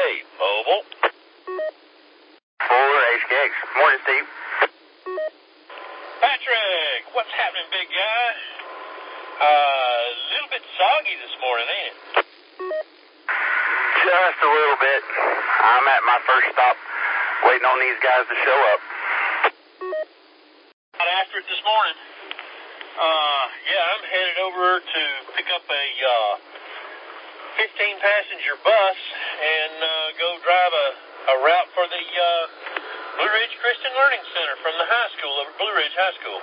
Mobile. 4 HKX. Morning, Steve. Patrick, what's happening, big guy? A little bit soggy this morning, ain't it? Just a little bit. I'm at my first stop, waiting on these guys to show up. Got after it this morning. I'm headed over to pick up a 15-passenger bus and go drive a route for the Blue Ridge Christian Learning Center from the high school over at Blue Ridge High School.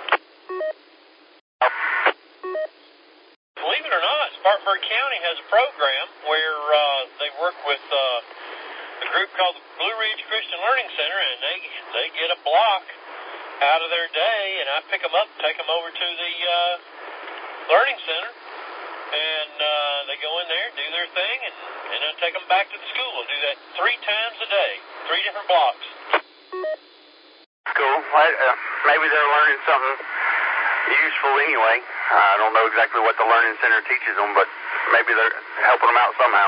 Believe it or not, Spartanburg County has a program where they work with a group called the Blue Ridge Christian Learning Center, and they get a block out of their day, and I pick them up and take them over to the Learning Center, and they go in there, do their thing, and I take them back to the school. I do that 3 times a day, 3 different blocks. Cool. Maybe they're learning something useful anyway. I don't know exactly what the Learning Center teaches them, but maybe they're helping them out somehow.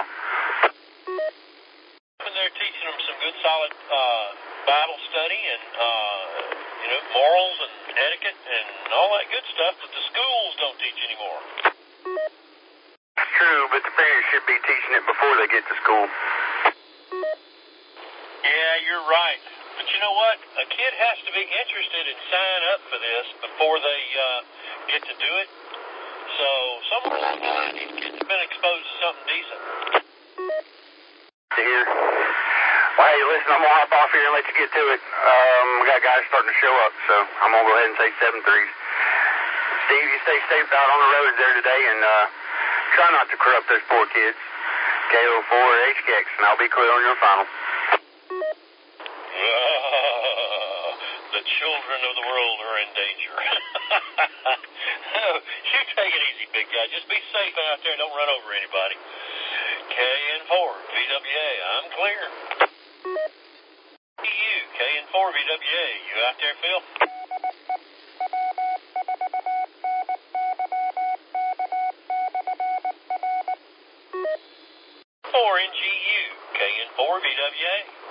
And they're teaching them some good, solid Bible study and, morals and etiquette and all that good stuff that the schools don't teach anymore. It's true, but the parents should be teaching it before they get to school. Yeah, you're right. But you know what? A kid has to be interested and sign up for this before they get to do it. So somewhere along the line, these kids have been exposed to something decent. Here. Well, hey, listen, I'm going to hop off here and let you get to it. We got guys starting to show up, so I'm going to go ahead and say 7-3. Steve, you stay safe out on the roads there today, and try not to corrupt those poor kids. KO4 HKX, and I'll be clear on your final. The children of the world are in danger. You take it easy, big guy. Just be safe out there and don't run over anybody. KN4 VWA, I'm clear. You, KN4 VWA, you out there, Phil? 4NGU, KN4 VWA.